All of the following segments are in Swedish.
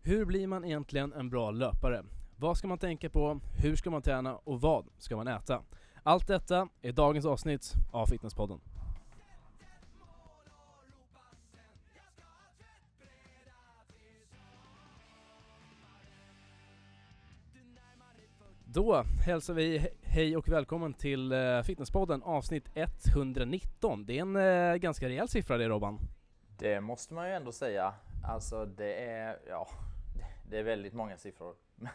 Hur blir man egentligen en bra löpare? Vad ska man tänka på? Hur ska man träna? Och vad ska man äta? Allt detta är dagens avsnitt av Fitnesspodden. Då hälsar vi hej och välkommen till Fitnesspodden avsnitt 119. Det är en ganska rejäl siffra det, Robban. Det måste man ju ändå säga. Alltså det är väldigt många siffror.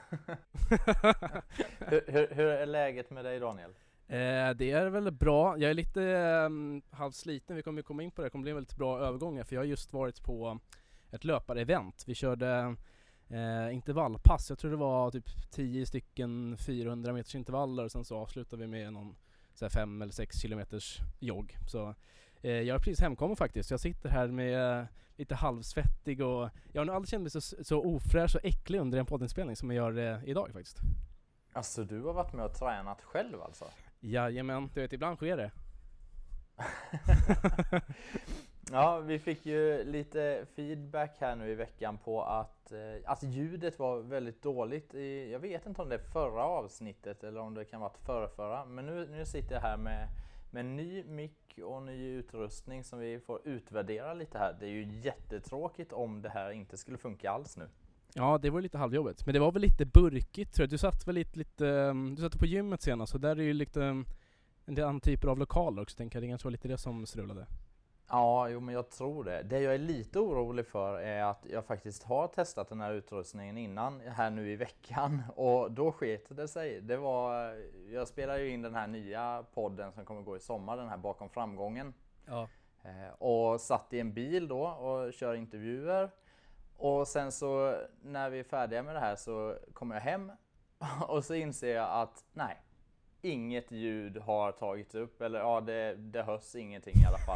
hur är läget med dig, Daniel? Det är väldigt bra. Jag är lite halvsliten. Vi kommer komma in på det. Det kommer bli en väldigt bra övergång. För jag har just varit på ett löparevent. Vi körde intervallpass. Jag tror det var typ 10 stycken 400 meters intervaller. Och sen så avslutade vi med någon 5 eller 6 kilometers jogg. Så jag är precis hemkommen faktiskt. Jag sitter här med lite halvsvettig och jag har nog aldrig känt mig så ofräsch och äcklig under en poddinspelning som jag gör idag faktiskt. Alltså du har varit med och tränat själv alltså? Jajamän, du vet, ibland sker det. Ja, vi fick ju lite feedback här nu i veckan på att ljudet var väldigt dåligt jag vet inte om det är förra avsnittet eller om det kan vara förrförra, men nu sitter jag här med ny mick och ny utrustning som vi får utvärdera lite här. Det är ju jättetråkigt om det här inte skulle funka alls nu. Ja, det var lite halvjobbigt, men det var väl lite burkigt tror jag. Du satt väl du satt på gymmet senast, så där är ju lite en del andra typer av lokaler också, tänker jag. Det kanske var lite det som strulade. Ja, jo, men jag tror det. Det jag är lite orolig för är att jag faktiskt har testat den här utrustningen innan här nu i veckan och då sket det sig. Jag spelar ju in den här nya podden som kommer gå i sommar, den här bakom framgången. Ja. Och satt i en bil då och kör intervjuer. Och sen så när vi är färdiga med det här så kommer jag hem och så inser jag att nej, inget ljud har tagits upp, eller ja, det hörs ingenting i alla fall.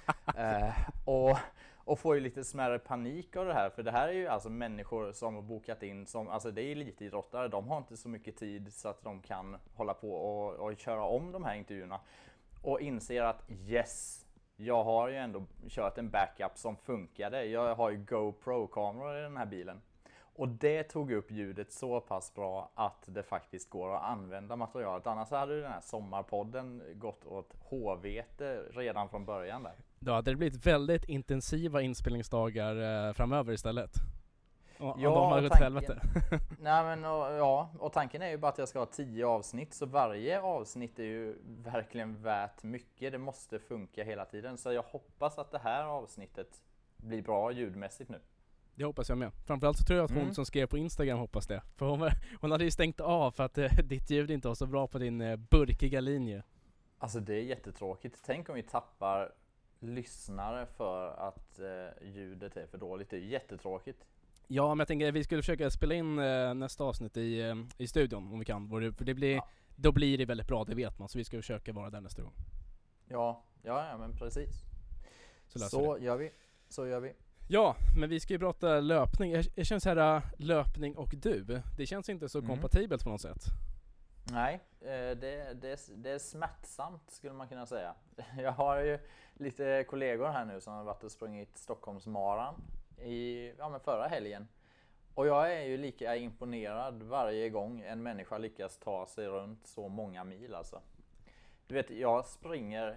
Och får ju lite smärre panik av det här, för det här är ju alltså människor som har bokat in, alltså det är elitidrottare, de har inte så mycket tid så att de kan hålla på och köra om de här intervjuerna. Och inser att yes, jag har ju ändå kört en backup som funkade. Jag har ju GoPro-kameror i den här bilen. Och det tog upp ljudet så pass bra att det faktiskt går att använda materialet. Annars hade ju den här sommarpodden gått åt håvete redan från början där. Då hade det blivit väldigt intensiva inspelningsdagar framöver istället. Och de har gått till helvete. Nej, men och tanken är ju bara att jag ska ha 10 avsnitt. Så varje avsnitt är ju verkligen värt mycket. Det måste funka hela tiden. Så jag hoppas att det här avsnittet blir bra ljudmässigt nu. Det hoppas jag med. Framförallt så tror jag att hon som skrev på Instagram hoppas det. För hon hade ju stängt av för att ditt ljud inte var så bra på din burkiga linje. Alltså det är jättetråkigt. Tänk om vi tappar lyssnare för att ljudet är för dåligt. Det är jättetråkigt. Ja, men jag tänker att vi skulle försöka spela in nästa avsnitt i studion om vi kan. För då blir det väldigt bra, det vet man. Så vi ska försöka vara där nästa gång. Ja, men precis. Så gör vi. Ja, men vi ska ju prata löpning. Jag känns här löpning och du. Det känns inte så kompatibelt på något sätt. Nej, det är smärtsamt skulle man kunna säga. Jag har ju lite kollegor här nu som har varit och sprungit Stockholmsmaran förra helgen. Och jag är ju lika imponerad varje gång en människa lyckas ta sig runt så många mil alltså. Du vet, jag springer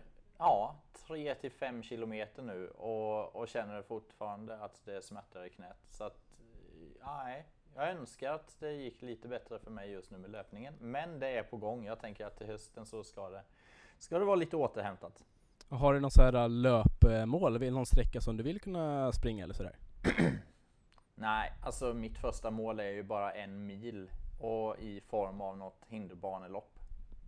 3-5 kilometer nu och känner fortfarande att det smärtar i knät. Så att, nej, jag önskar att det gick lite bättre för mig just nu med löpningen. Men det är på gång. Jag tänker att till hösten så ska det vara lite återhämtat. Har du någon så här löpmål? Eller någon sträcka som du vill kunna springa eller sådär? Nej, alltså mitt första mål är ju bara 1 mil och i form av något hinderbanelopp.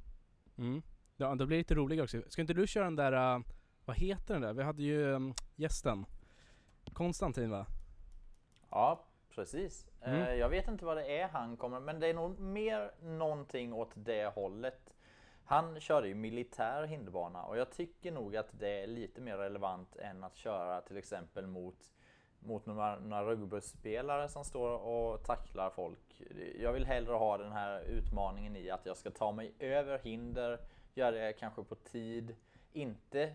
Ja, då blir det lite roligare också. Ska inte du köra den där, vad heter den där? Vi hade ju gästen, Konstantin, va? Ja, precis. Jag vet inte vad det är han kommer, men det är nog mer någonting åt det hållet. Han körde ju militär hinderbana och jag tycker nog att det är lite mer relevant än att köra till exempel mot några rugbyspelare som står och tacklar folk. Jag vill hellre ha den här utmaningen i att jag ska ta mig över hinder, göra det kanske på tid, inte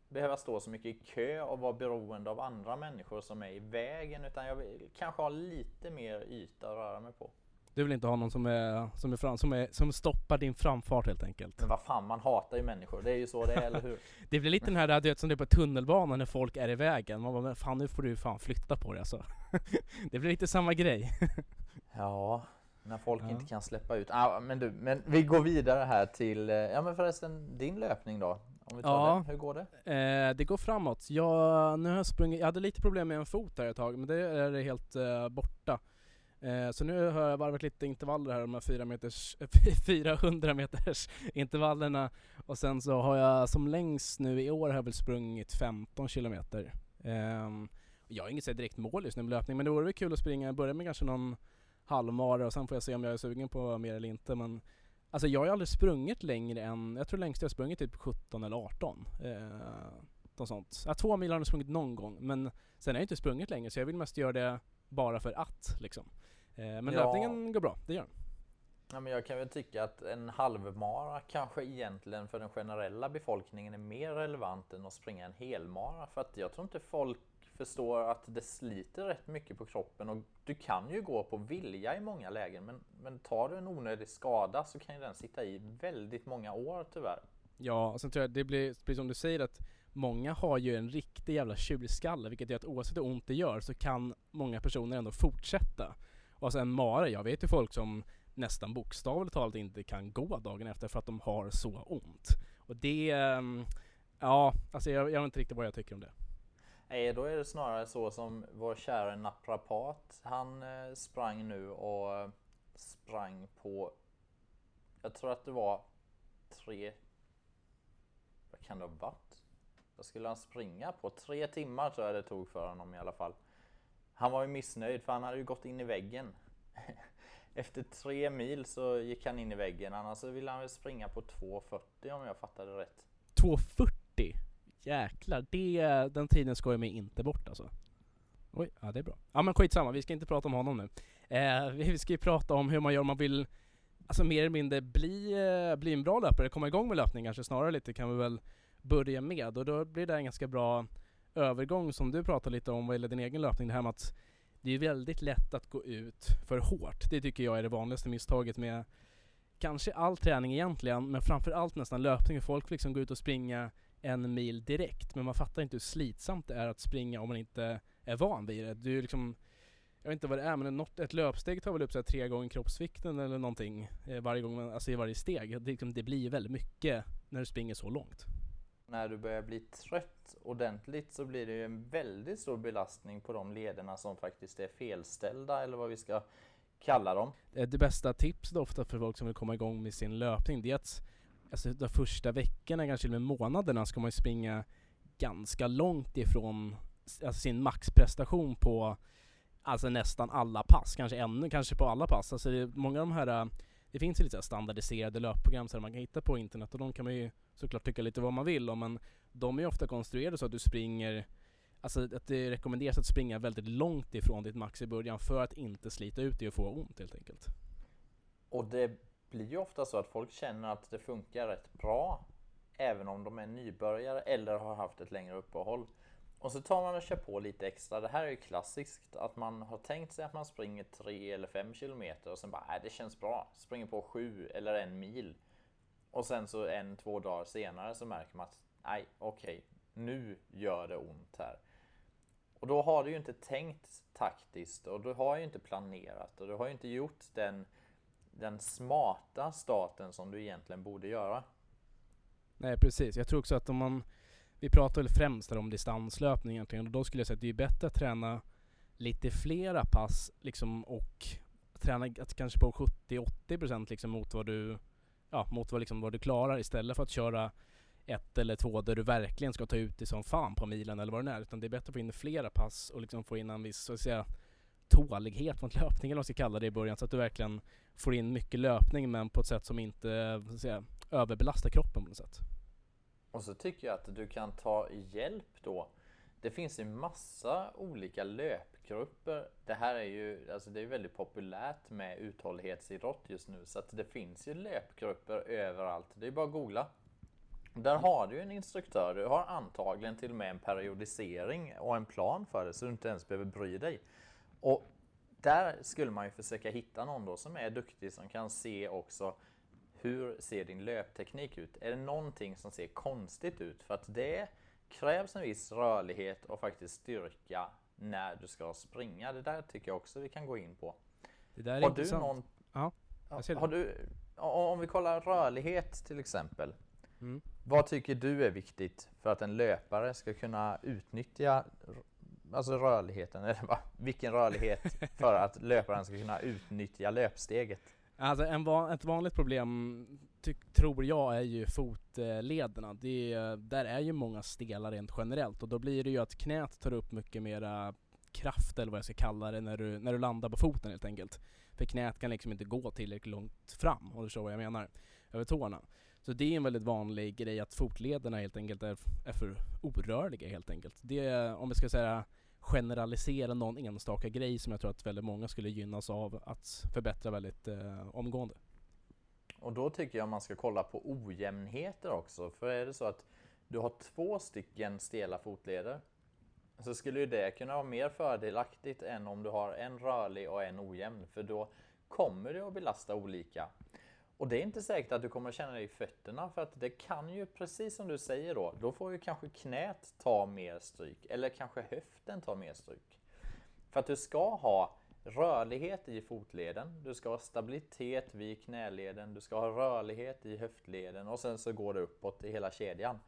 behöva stå så mycket i kö och vara beroende av andra människor som är i vägen, utan jag vill kanske ha lite mer yta att röra mig på. Du vill inte ha någon som stoppar din framfart helt enkelt. Men vad fan, man hatar ju människor. Det är ju så det är, eller hur? Det blir lite den här du vet, som det är på tunnelbanan när folk är i vägen. Man bara, men fan nu får du fan flytta på dig alltså. Det blir lite samma grej. Ja, när folk inte kan släppa ut. Men vi går vidare här till, men förresten, din löpning då? Om vi tar den. Hur går det? Det går framåt. Nu har jag sprungit, jag hade lite problem med en fot här ett tag, men det är helt borta. Så nu har jag varvat lite intervaller här, de här 400 meters intervallerna, och sen så har jag som längst nu i år har jag väl sprungit 15 kilometer. Jag har inget så direkt mål just nu med löpning, men det vore väl kul att springa, börja med kanske någon halvmara och sen får jag se om jag är sugen på mer eller inte. Men alltså jag har ju aldrig sprungit längre än, jag tror längst jag har sprungit typ 17 eller 18. Något sånt. 2 mil har jag sprungit någon gång, men sen har jag inte sprungit längre, så jag vill mest göra det bara för att liksom. Men löpningen går bra, det gör den. Ja, men jag kan väl tycka att en halvmara kanske egentligen för den generella befolkningen är mer relevant än att springa en helmara. För att jag tror inte folk förstår att det sliter rätt mycket på kroppen, och du kan ju gå på vilja i många lägen, men tar du en onödig skada så kan ju den sitta i väldigt många år tyvärr. Ja, och sen tror jag det blir som du säger, att många har ju en riktig jävla tjurskalle, vilket gör att oavsett hur ont det gör så kan många personer ändå fortsätta. Och sen mara, jag vet ju folk som nästan bokstavligt talat inte kan gå dagen efter för att de har så ont. Och det, alltså jag vet inte riktigt vad jag tycker om det. Nej, då är det snarare så som vår kära naprapat. Han sprang nu och sprang på, jag tror att det var 3, vad kan det ha varit? Vad skulle han springa på? 3 timmar tror jag det tog för honom i alla fall. Han var ju missnöjd för han hade ju gått in i väggen. Efter 3 mil så gick han in i väggen. Annars så ville han väl springa på 2:40 om jag fattade rätt. 2:40? Jäklar, den tiden ska jag mig inte bort alltså. Oj, ja det är bra. Ja men skitsamma, vi ska inte prata om honom nu. Vi ska ju prata om hur man gör om man vill, alltså mer eller mindre bli en bra löpare, komma igång med löpning kanske snarare lite, kan vi väl börja med. Och då blir det en ganska bra övergång som du pratade lite om vad gäller din egen löpning. Det här med att det är väldigt lätt att gå ut för hårt. Det tycker jag är det vanligaste misstaget med kanske all träning egentligen, men framförallt nästan löpning. Folk liksom går ut och springa 1 mil direkt, men man fattar inte hur slitsamt det är att springa om man inte är van vid det. Du liksom, jag vet inte vad det är, men ett löpsteg tar väl upp så här 3 gånger kroppsvikten eller någonting varje gång, alltså i varje steg. Det blir väldigt mycket när du springer så långt. När du börjar bli trött ordentligt så blir det ju en väldigt stor belastning på de lederna som faktiskt är felställda, eller vad vi ska kalla dem. Det bästa tipset ofta för folk som vill komma igång med sin löpning, det är att alltså, de första veckorna, kanske med månaderna, ska man ju springa ganska långt ifrån alltså, sin maxprestation på alltså nästan alla pass, kanske på alla pass. Alltså många av de här, det finns ju lite standardiserade löpprogram som man kan hitta på internet, och de kan man ju såklart tycka lite vad man vill om, men de är ju ofta konstruerade så att du springer, alltså att det rekommenderas att springa väldigt långt ifrån ditt max i början för att inte slita ut det och få ont helt enkelt. Och det blir ju ofta så att folk känner att det funkar rätt bra även om de är nybörjare eller har haft ett längre uppehåll. Och så tar man och kör på lite extra. Det här är ju klassiskt, att man har tänkt sig att man springer 3 eller 5 kilometer och sen bara, det känns bra. Springer på 7 eller 1 mil. Och sen så 1-2 dagar senare så märker man att okej, nu gör det ont här. Och då har du ju inte tänkt taktiskt, och du har ju inte planerat, och du har ju inte gjort den smarta starten som du egentligen borde göra. Nej, precis. Jag tror också att vi pratar väl främst om distanslöpning egentligen, och då skulle jag säga att det är bättre att träna lite flera pass liksom, och träna att kanske på 70-80% liksom mot vad du klarar, istället för att köra 1 eller 2 där du verkligen ska ta ut det som fan på milen eller vad det är, utan det är bättre att få in flera pass och liksom få in en viss, så att säga, tålighet mot löpning, eller vad man ska kalla det i början, så att du verkligen får in mycket löpning men på ett sätt som inte, så att säga, överbelastar kroppen på något sätt. Och så tycker jag att du kan ta hjälp då. Det finns ju massa olika löpgrupper. Det här är ju, alltså det är väldigt populärt med uthållighetsidrott just nu, så att det finns ju löpgrupper överallt. Det är bara att googla. Där har du en instruktör, du har antagligen till och med en periodisering och en plan för det så du inte ens behöver bry dig. Och där skulle man ju försöka hitta någon då som är duktig som kan se också hur ser din löpteknik ut. Är det någonting som ser konstigt ut? För att det krävs en viss rörlighet och faktiskt styrka när du ska springa. Det där tycker jag också vi kan gå in på. Det där är har intressant. du någon... Ja, jag ser det. Har du... Om vi kollar rörlighet till exempel. Mm. Vad tycker du är viktigt för att en löpare ska kunna utnyttja alltså rörligheten? Eller vilken rörlighet för att löparen ska kunna utnyttja löpsteget? Alltså ett vanligt problem tror jag är ju fotlederna. Där är ju många stela rent generellt och då blir det ju att knät tar upp mycket mera kraft eller vad jag ska kalla det när du landar på foten helt enkelt. För knät kan liksom inte gå tillräckligt långt fram, och du förstår vad jag menar, över tårna. Så det är en väldigt vanlig grej att fotlederna helt enkelt är för orörliga helt enkelt. Det är, om vi ska säga generalisera någon enstaka grej som jag tror att väldigt många skulle gynnas av att förbättra väldigt omgående. Och då tycker jag man ska kolla på ojämnheter också. För är det så att du har 2 stycken stela fotleder så skulle ju det kunna vara mer fördelaktigt än om du har en rörlig och en ojämn. För då kommer det att belasta olika. Och det är inte säkert att du kommer känna dig i fötterna för att det kan ju, precis som du säger då får ju kanske knät ta mer stryk eller kanske höften ta mer stryk. För att du ska ha rörlighet i fotleden, du ska ha stabilitet vid knäleden, du ska ha rörlighet i höftleden och sen så går det uppåt i hela kedjan.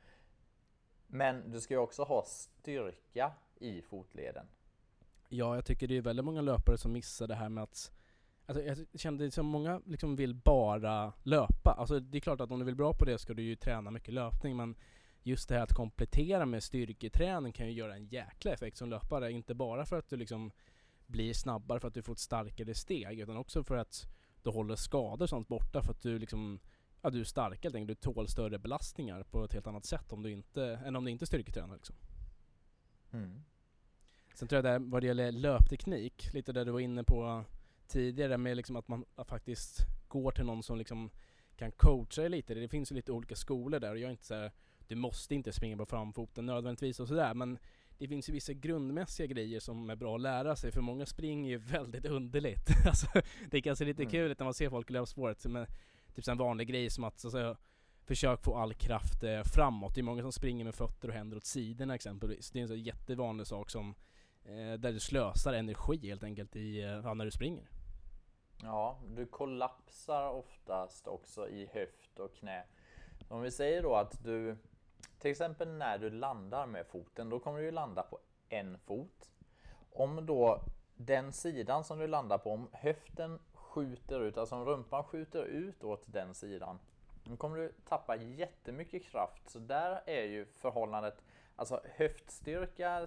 Men du ska ju också ha styrka i fotleden. Ja, jag tycker det är väldigt många löpare som missar det här med att alltså, jag kände som många liksom vill bara löpa. Alltså det är klart att om du vill bra på det ska du ju träna mycket löpning, men just det här att komplettera med styrketräning kan ju göra en jäkla effekt som löpare. Inte bara för att du liksom blir snabbare för att du får ett starkare steg, utan också för att du håller skador och sånt borta för att du liksom, ja, du är starkare, du tål större belastningar på ett helt annat sätt än om du inte styrketränar liksom. Mm. Sen tror jag där vad det gäller löpteknik, lite där du var inne på tidigare med liksom att man faktiskt går till någon som liksom kan coacha lite. Det finns ju lite olika skolor där och jag är inte så här, du måste inte springa på framfoten nödvändigtvis och sådär, men det finns ju vissa grundmässiga grejer som är bra att lära sig, för många springer ju väldigt underligt. Alltså, det är kanske lite kul när man ser folk i löpspåret, men typ en vanlig grej som att så att säga, försök få all kraft framåt. Det är många som springer med fötter och händer åt sidorna exempelvis. Det är en så jättevanlig sak som där du slösar energi helt enkelt när du springer. Ja, du kollapsar oftast också i höft och knä. Om vi säger då att du, till exempel när du landar med foten, då kommer du ju landa på en fot. Om då den sidan som du landar på, om höften skjuter ut, alltså om rumpan skjuter ut åt den sidan, då kommer du tappa jättemycket kraft. Så där är ju förhållandet, alltså höftstyrka,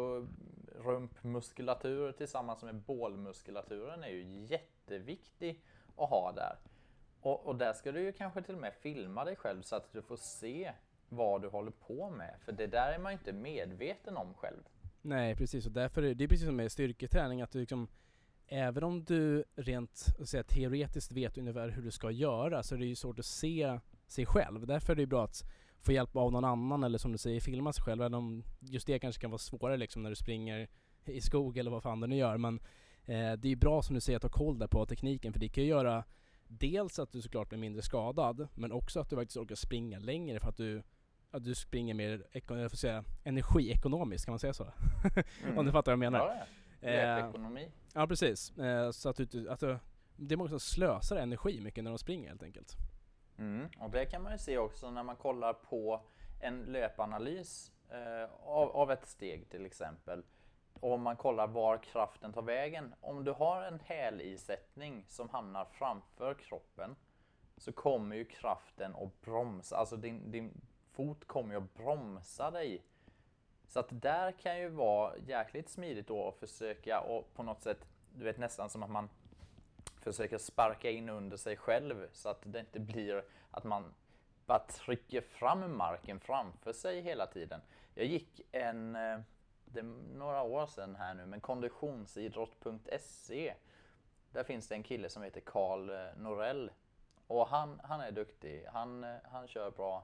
sidorumpmuskulatur tillsammans med bålmuskulaturen är ju jätteviktig att ha där. Och där ska du ju kanske till och med filma dig själv så att du får se vad du håller på med. För det där är man ju inte medveten om själv. Nej, precis. Och därför är det precis som med styrketräning, att du liksom, även om du rent teoretiskt vet ungefär hur du ska göra, så är det ju svårt att se sig själv. Därför är det bra att få hjälp av någon annan, eller som du säger, filma sig själv. Även om just det kanske kan vara svårare liksom, när du springer i skog eller vad fan du nu gör. Men det är ju bra som du säger att ha koll där på tekniken, för det kan ju göra dels att du såklart blir mindre skadad, men också att du faktiskt orkar springa längre för att du springer mer energiekonomiskt, kan man säga så? Om du fattar vad jag menar. Ja, löpekonomi. Ja, precis. Så att det är många som slösar energi mycket när de springer helt enkelt. Och det kan man ju se också när man kollar på en löpanalys av ett steg till exempel. Och om man kollar var kraften tar vägen. Om du har en hälisättning som hamnar framför kroppen, så kommer ju kraften att bromsa. Alltså din fot kommer ju att bromsa dig. Så att där kan ju vara jäkligt smidigt då att försöka, och på något sätt, du vet, nästan som att man försöker sparka in under sig själv så att det inte blir att man bara trycker fram marken framför sig hela tiden. Jag gick det är några år sedan här nu, men konditionsidrott.se, där finns det en kille som heter Karl Norell, och han är duktig. Han kör bra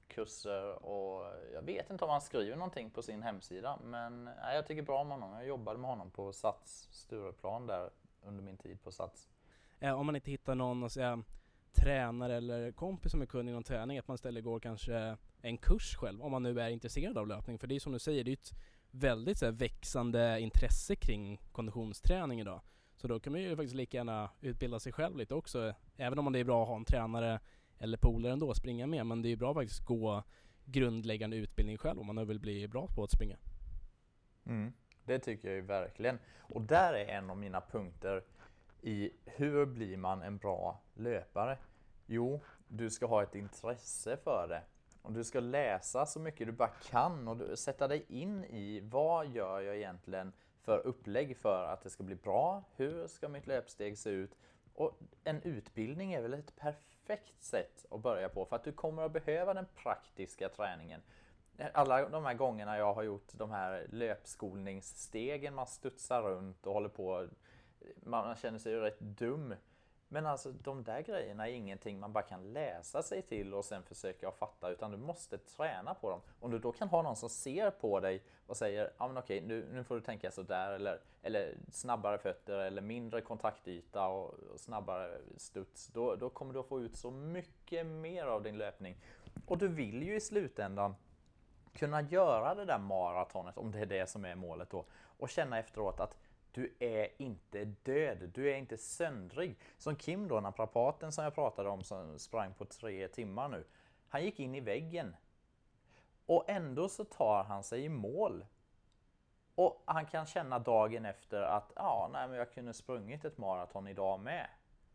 kurser och jag vet inte om han skriver någonting på sin hemsida, men nej, jag tycker bra om honom. Jag jobbade med honom på Sats Stureplan där under min tid på Sats. Om man inte hittar någon tränare eller kompis som är kunnig inom träning, att man istället går kanske en kurs själv om man nu är intresserad av löpning. För det är som du säger, det är ett väldigt växande intresse kring konditionsträning idag. Så då kan man ju faktiskt lika gärna utbilda sig själv lite också, även om det är bra att ha en tränare eller polare ändå att springa med. Men det är ju bra att faktiskt gå grundläggande utbildning själv om man nu vill bli bra på att springa. Det tycker jag ju verkligen. Och där är en av mina punkter i hur blir man en bra löpare? Jo, du ska ha ett intresse för det. Och du ska läsa så mycket du bara kan och sätta dig in i vad gör jag egentligen för upplägg för att det ska bli bra? Hur ska mitt löpsteg se ut? Och en utbildning är väl ett perfekt sätt att börja på, för att du kommer att behöva den praktiska träningen. Alla de här gångerna jag har gjort de här löpskolningsstegen, man studsar runt och håller på, man känner sig ju rätt dum. Men alltså de där grejerna är ingenting man bara kan läsa sig till och sen försöka fatta, utan du måste träna på dem. Om du då kan ha någon som ser på dig och säger, ja men okej, nu får du tänka så där, eller snabbare fötter eller mindre kontaktyta och snabbare studs, då kommer du att få ut så mycket mer av din löpning. Och du vill ju i slutändan kunna göra det där maratonet, om det är det som är målet då, och känna efteråt att du är inte död, du är inte söndrig. Som Kim då, naprapaten som jag pratade om, som sprang på 3 timmar nu. Han gick in i väggen. Och ändå så tar han sig i mål. Och han kan känna dagen efter att men jag kunde sprungit ett maraton idag med.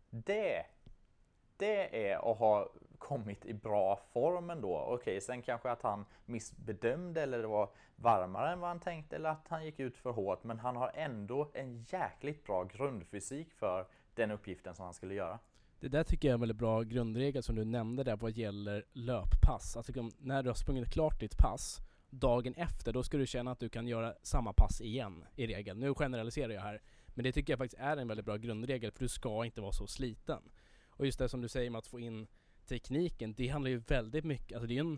Det är att ha kommit i bra form ändå. Okej, sen kanske att han missbedömde eller det var varmare än vad han tänkte eller att han gick ut för hårt. Men han har ändå en jäkligt bra grundfysik för den uppgiften som han skulle göra. Det där tycker jag är en väldigt bra grundregel som du nämnde där vad gäller löppass. Alltså när du har sprungit klart ditt pass, dagen efter, då ska du känna att du kan göra samma pass igen i regel. Nu generaliserar jag här, men det tycker jag faktiskt är en väldigt bra grundregel, för du ska inte vara så sliten. Och just det som du säger med att få in tekniken, det handlar ju väldigt mycket, alltså det är en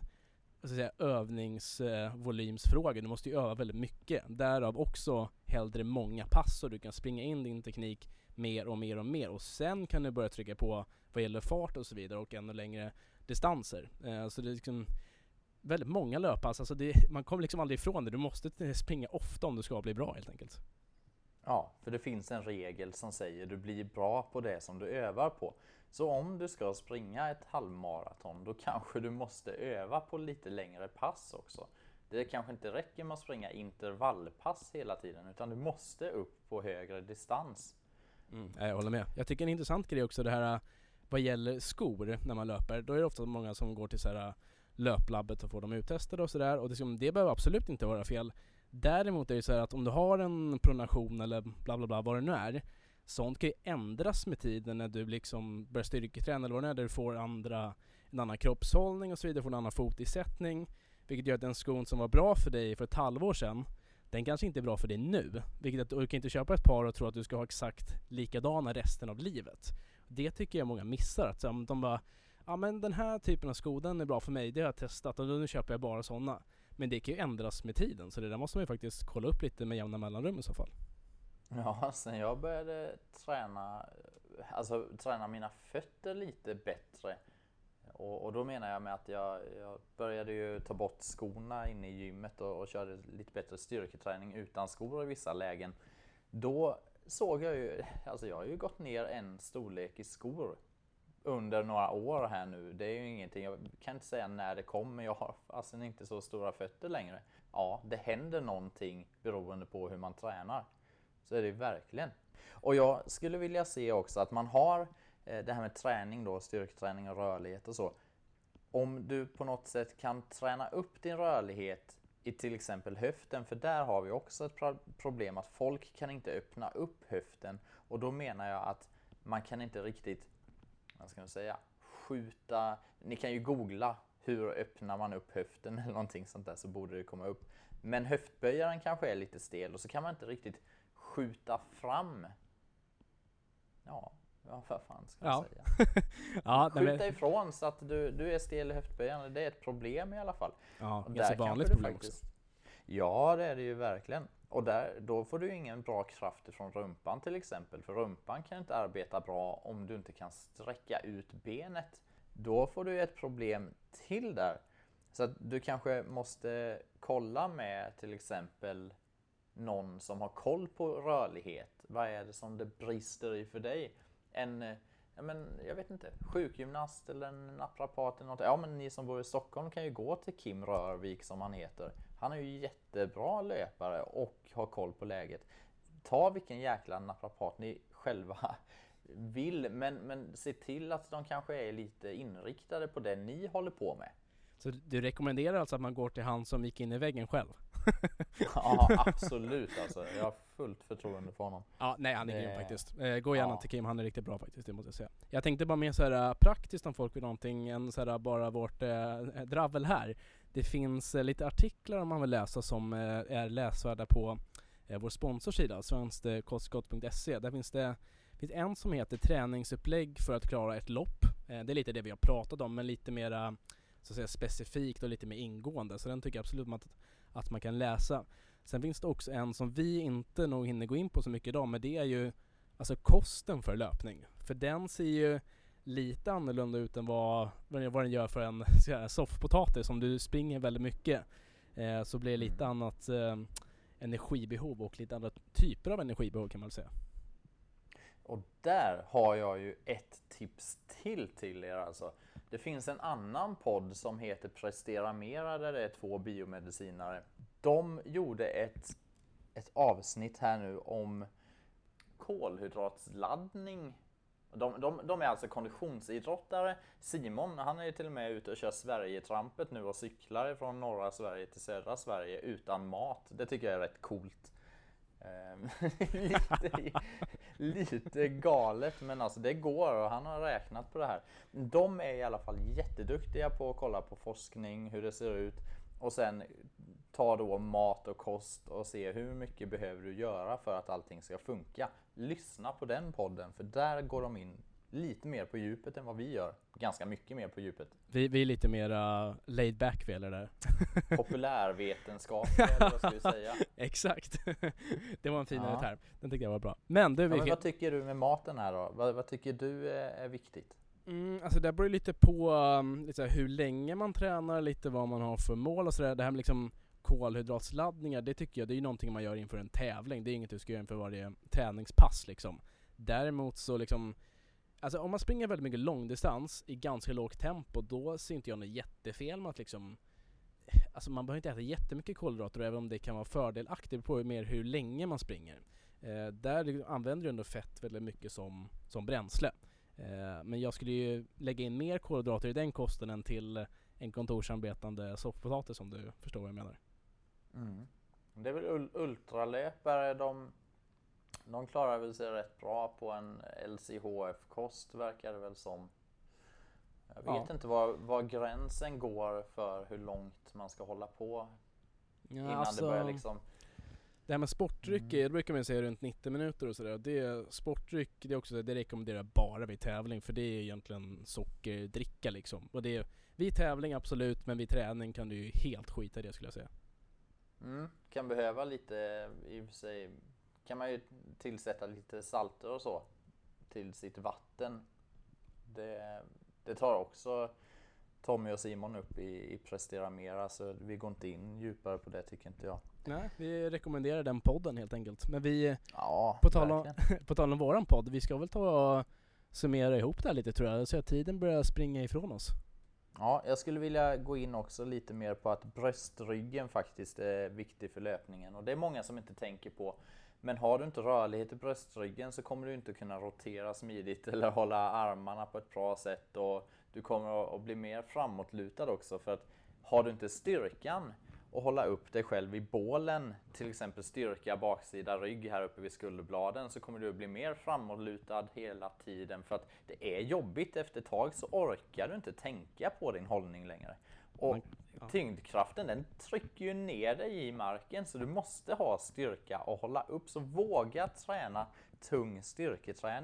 övningsvolymsfråga. Du måste ju öva väldigt mycket. Därav också hellre många pass så du kan springa in din teknik mer och mer och mer. Och sen kan du börja trycka på vad gäller fart och så vidare och ännu längre distanser. Så det är liksom väldigt många löppass. Alltså man kommer liksom aldrig ifrån det. Du måste springa ofta om du ska bli bra helt enkelt. Ja, för det finns en regel som säger du blir bra på det som du övar på. Så om du ska springa ett halvmaraton, då kanske du måste öva på lite längre pass också. Det kanske inte räcker med att springa intervallpass hela tiden, utan du måste upp på högre distans. Jag håller med. Jag tycker en intressant grej också det här vad gäller skor när man löper. Då är det ofta många som går till så här löplabbet och får dem uttestade och sådär. Och det behöver absolut inte vara fel. Däremot är det så här att om du har en pronation eller bla bla bla vad det nu är, sånt kan ju ändras med tiden när du liksom börjar styrketräna eller vad det är, där du får en annan kroppshållning och så vidare, får en annan fotisättning, vilket gör att den skon som var bra för dig för ett halvår sedan, den kanske inte är bra för dig nu, vilket att du kan inte köpa ett par och tro att du ska ha exakt likadana resten av livet. Det tycker jag många missar, att de bara, men den här typen av sko, den är bra för mig, det har jag testat och nu köper jag bara sådana. Men det kan ju ändras med tiden, så det där måste man ju faktiskt kolla upp lite med jämna mellanrum i så fall. Ja, sen jag började träna mina fötter lite bättre. Och då menar jag med att jag började ju ta bort skorna inne i gymmet och körde lite bättre styrketräning utan skor i vissa lägen. Då såg jag ju, alltså jag har ju gått ner en storlek i skor under några år här nu. Det är ju ingenting, jag kan inte säga när det kommer, men jag har alltså inte så stora fötter längre. Ja, det händer någonting beroende på hur man tränar. Så är det verkligen. Och jag skulle vilja se också att man har det här med träning då, styrketräning och rörlighet och så. Om du på något sätt kan träna upp din rörlighet i till exempel höften, för där har vi också ett problem att folk kan inte öppna upp höften. Och då menar jag att man kan inte riktigt, vad ska man säga, skjuta, ni kan ju googla hur öppnar man upp höften eller någonting sånt där, så borde det komma upp. Men höftböjaren kanske är lite stel och så kan man inte riktigt skjuta fram. Ja, Ja, vad fan ska man säga? Ja, Skjuta ifrån så att du är stel i höftböjen. Det är ett problem i alla fall. Ja, och ganska vanligt problem också. Ja, det är det ju verkligen. Och då får du ingen bra kraft ifrån rumpan till exempel. För rumpan kan inte arbeta bra om du inte kan sträcka ut benet. Då får du ett problem till där. Så att du kanske måste kolla med till exempel någon som har koll på rörlighet. Vad är det som det brister i för dig? Jag vet inte, sjukgymnast eller en naprapat eller något. Ja, men ni som bor i Stockholm kan ju gå till Kim Rörvik som han heter. Han är ju jättebra löpare och har koll på läget. Ta vilken jäkla naprapat ni själva vill, men se till att de kanske är lite inriktade på det ni håller på med. Så du rekommenderar alltså att man går till han som gick in i väggen själv? Ja, absolut alltså. Jag har fullt förtroende för honom. Ja, nej, han är grym faktiskt. Gå gärna till Kim, han är riktigt bra faktiskt, det måste jag säga. Jag tänkte bara mer så här praktiskt om folk vill någonting än så här bara vårt dravel här. Det finns lite artiklar om man vill läsa som är läsvärda på vår sponsorsida, svenskkostskott.se. Där finns en som heter träningsupplägg för att klara ett lopp. Det är lite det vi har pratat om, men lite mer så att säga specifikt och lite mer ingående. Så den tycker jag absolut att man kan läsa. Sen finns det också en som vi inte nog hinner gå in på så mycket idag, men det är ju alltså kosten för löpning. För den ser ju lite annorlunda ut än vad den gör för en soffpotatis. Om du springer väldigt mycket så blir det lite annat energibehov och lite andra typer av energibehov kan man säga. Och där har jag ju ett tips till er alltså. Det finns en annan podd som heter Prestera Mera där det är 2 biomedicinare. De gjorde ett avsnitt här nu om kolhydratsladdning. De är alltså konditionsidrottare. Simon, han är ju till och med ute och kör Sverigetrampet nu och cyklar från norra Sverige till södra Sverige utan mat. Det tycker jag är rätt coolt. Lite galet, men alltså det går och han har räknat på det här. De är i alla fall jätteduktiga på att kolla på forskning, hur det ser ut och sen ta då mat och kost och se hur mycket behöver du göra för att allting ska funka. Lyssna på den podden, för där går de in lite mer på djupet än vad vi gör. Ganska mycket mer på djupet. Vi är lite mer laid back eller där. Populärvetenskap eller vad ska vi säga? Exakt. Det var en finare term. Den tycker jag var bra. Men vad tycker du med maten här då? Vad tycker du är viktigt? Alltså det beror lite på lite hur länge man tränar, lite vad man har för mål och sådär. Det här med liksom kolhydratsladdningar, det tycker jag det är ju någonting man gör inför en tävling. Det är inget du ska göra inför varje träningspass liksom. Däremot så liksom, alltså om man springer väldigt mycket långdistans i ganska lågt tempo, då ser inte jag något jättefel med att liksom, alltså man behöver inte äta jättemycket kolhydrater även om det kan vara fördelaktigt på mer hur länge man springer. Där använder du ändå fett väldigt mycket som bränsle. Men jag skulle ju lägga in mer kolhydrater i den kosten än till en kontorsarbetande soffpotatis, om du förstår vad jag menar. Det är väl ultralöpare, de klarar väl sig rätt bra på en LCHF-kost verkar det väl som. Jag vet inte var gränsen går för hur långt man ska hålla på innan alltså, det börjar liksom. Det här med sportdryck, det brukar man säga runt 90 minuter och sådär. Sportdryck, det är också det rekommenderar bara vid tävling, för det är egentligen sockerdricka liksom. Och det är vid tävling absolut, men vid träning kan du ju helt skita i det skulle jag säga. Kan behöva lite, i och för sig kan man ju tillsätta lite salter och så till sitt vatten. Det tar också Tommy och Simon upp i Prestera Mera, så vi går inte in djupare på det tycker inte jag. Nej, vi rekommenderar den podden helt enkelt. Men vi, ja, på tal om våran podd, vi ska väl ta och summera ihop det här lite tror jag. Så att tiden börjar springa ifrån oss. Ja, jag skulle vilja gå in också lite mer på att bröstryggen faktiskt är viktig för löpningen. Och det är många som inte tänker på. Men har du inte rörlighet i bröstryggen så kommer du inte kunna rotera smidigt eller hålla armarna på ett bra sätt. Och du kommer att bli mer framåtlutad också. För att har du inte styrkan att hålla upp dig själv i bålen, till exempel styrka baksida rygg här uppe vid skulderbladen, så kommer du att bli mer framåtlutad hela tiden. För att det är jobbigt, efter ett tag så orkar du inte tänka på din hållning längre. Och tyngdkraften, den trycker ju ner dig i marken, så du måste ha styrka och hålla upp. Så våga träna tung styrketräning.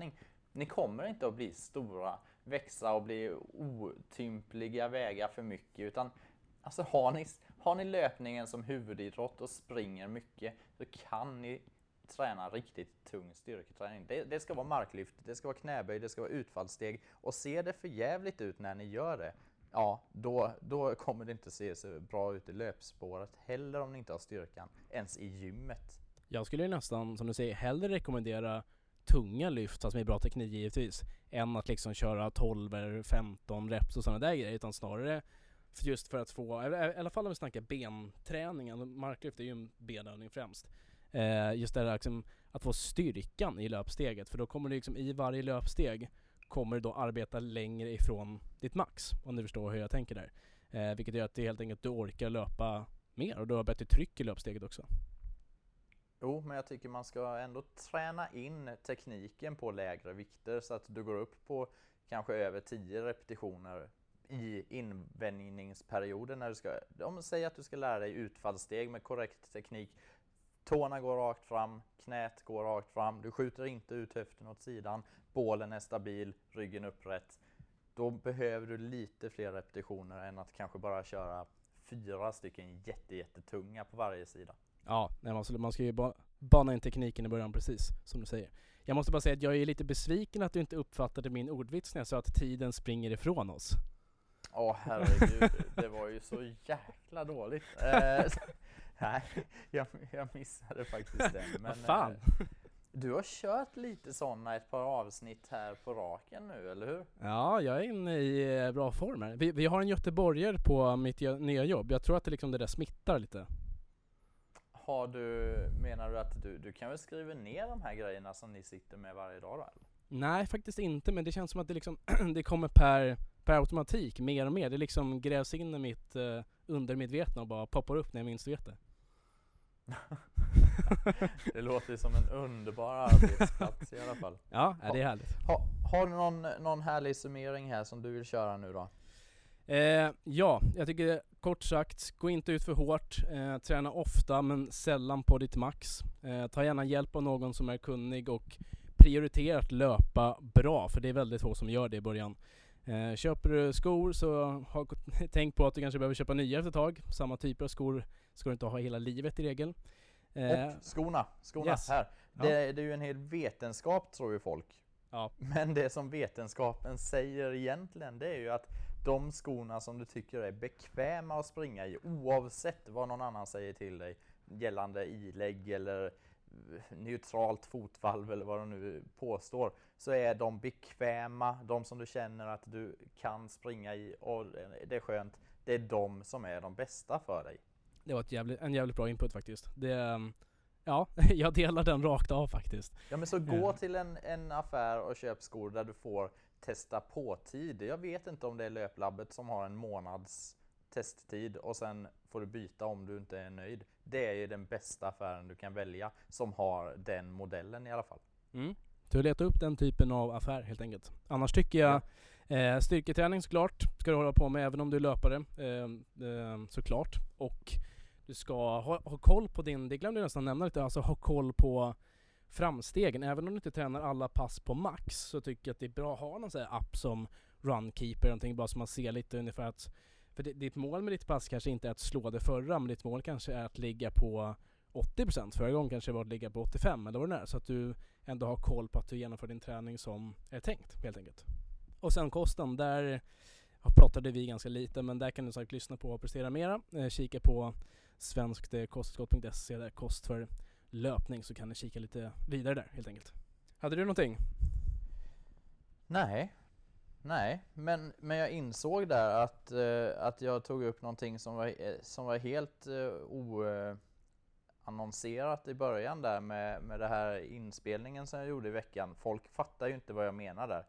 Ni kommer inte att bli stora, växa och bli otympliga vägar för mycket, utan alltså har ni löpningen som huvudidrott och springer mycket, så kan ni träna riktigt tung styrketräning. Det ska vara marklyft, det ska vara knäböj, det ska vara utfallssteg, och ser det för jävligt ut när ni gör det, ja, då kommer det inte se så bra ut i löpspåret heller om ni inte har styrkan, ens i gymmet. Jag skulle ju nästan, som du säger, hellre rekommendera tunga lyft, fast med bra teknik givetvis, än att liksom köra 12 eller 15 reps och sådana där grejer, utan snarare just för att få, i alla fall om vi snackar benträningen, marklyft är ju en benövning främst, just det där liksom, att få styrkan i löpsteget, för då kommer du liksom i varje löpsteg kommer du då arbeta längre ifrån ditt max, om du förstår hur jag tänker där, vilket gör att det helt enkelt du orkar löpa mer och du har bättre tryck i löpsteget också. Jo, men jag tycker man ska ändå träna in tekniken på lägre vikter så att du går upp på kanske över 10 repetitioner i invänjningsperioden när du ska, om man säger att du ska lära dig utfallssteg med korrekt teknik. Tårna går rakt fram, knät går rakt fram, du skjuter inte ut höften åt sidan, bålen är stabil, ryggen upprätt. Då behöver du lite fler repetitioner än att kanske bara köra 4 stycken jättetunga på varje sida. Ja, man ska ju bana in tekniken i början, precis som du säger. Jag måste bara säga att jag är lite besviken att du inte uppfattade min ordvits när jag sa att tiden springer ifrån oss. Herregud, det var ju så jäkla dåligt. Nej, jag missade faktiskt den. Men, vad fan? Du har kört lite sådana ett par avsnitt här på raken nu, eller hur? Ja, jag är inne i bra form här. Vi har en göteborgare på mitt nya jobb. Jag tror att det där smittar lite. Menar du att du kan väl skriva ner de här grejerna som ni sitter med varje dag då, eller? Nej, faktiskt inte, men det känns som att det liksom det kommer per automatik mer och mer. Det liksom grävs in i mitt undermedvetna och bara poppar upp när jag minst vet det. Det låter som en underbar arbetsplats i alla fall. Ja, det är härligt. Har du någon härlig summering här som du vill köra nu då? Ja, jag tycker kort sagt, gå inte ut för hårt, träna ofta men sällan på ditt max. Ta gärna hjälp av någon som är kunnig och prioritera att löpa bra, för det är väldigt få som gör det i början. Köper du skor så tänk på att du kanske behöver köpa nya efter ett tag. Samma typer av skor ska du inte ha hela livet i regel. Och skorna yes. Här. Det är ju en hel vetenskap, tror ju folk. Ja. Men det som vetenskapen säger egentligen, det är ju att de skorna som du tycker är bekväma att springa i, oavsett vad någon annan säger till dig gällande ilägg eller neutralt fotvalv eller vad de nu påstår, så är de bekväma, de som du känner att du kan springa i och det är skönt, det är de som är de bästa för dig. Det var en jävligt bra input faktiskt. Ja, jag delar den rakt av faktiskt. Ja, men så gå till en affär och köp skor där du får testa på tid. Jag vet inte om det är Löplabbet som har en månads testtid och sen får du byta om du inte är nöjd. Det är ju den bästa affären du kan välja som har den modellen i alla fall. Du letar upp den typen av affär helt enkelt. Annars tycker jag styrketräning såklart ska du hålla på med även om du är löpare, såklart. Och du ska ha koll på det glömde jag nästan nämna lite, alltså ha koll på framstegen. Även om du inte tränar alla pass på max så tycker jag att det är bra att ha någon sån här app som Runkeeper, någonting bara så man ser lite ungefär att, för ditt mål med ditt pass kanske inte är att slå det förra, men ditt mål kanske är att ligga på 80%. Förra gången kanske det var att ligga på 85 eller vad det är, så att du ändå har koll på att du genomför din träning som är tänkt helt enkelt. Och sen kosten, där pratade vi ganska lite, men där kan du säkert lyssna på och prestera mera. Kika på svensktkosttillskott.se, där kost för löpning, så kan ni kika lite vidare där helt enkelt. Hade du någonting? Nej, men jag insåg där att jag tog upp någonting som var helt oannonserat i början där med det här inspelningen som jag gjorde i veckan. Folk fattar ju inte vad jag menar där.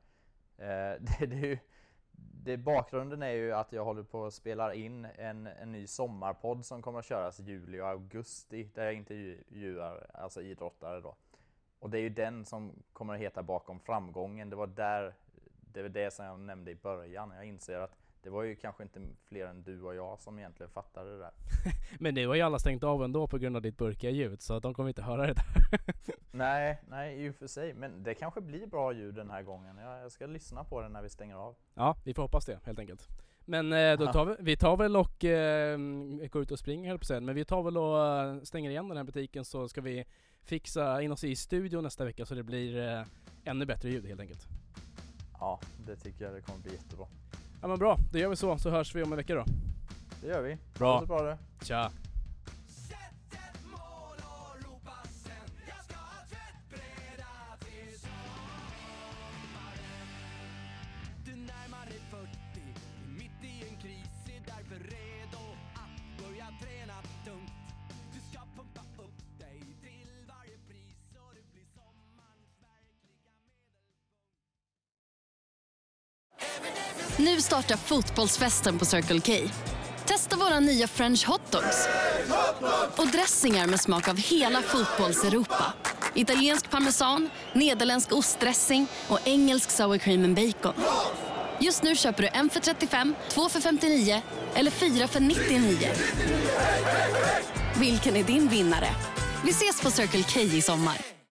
Bakgrunden är ju att jag håller på att spela in en ny sommarpodd som kommer att köras i juli och augusti, där jag intervjuar alltså idrottare då. Och det är ju den som kommer att heta Bakom framgången. Det var det som jag nämnde i början. Jag inser att det var ju kanske inte fler än du och jag som egentligen fattade det där. Men nu har ju alla stängt av ändå på grund av ditt burkiga ljud, så de kommer inte höra det där. Nej, i och för sig. Men det kanske blir bra ljud den här gången. Jag ska lyssna på det när vi stänger av. Ja, vi får hoppas det helt enkelt. Men då vi tar väl och går ut och springer, höll på sen. Men vi tar väl och stänger igen den här butiken, så ska vi fixa in oss i studio nästa vecka så det blir ännu bättre ljud helt enkelt. Ja, det tycker jag det kommer bli jättebra. Ja men bra, då gör vi så hörs vi om en vecka då. Det gör vi. Bra. Ha det bra du. Tja. Nu startar fotbollsfesten på Circle K. Testa våra nya French hotdogs och dressingar med smak av hela fotbolls-Europa. Italiensk parmesan, nederländsk ostdressing och engelsk sour cream and bacon. Just nu köper du en för 35, 2 för 59 eller 4 för 99. Vilken är din vinnare? Vi ses på Circle K i sommar.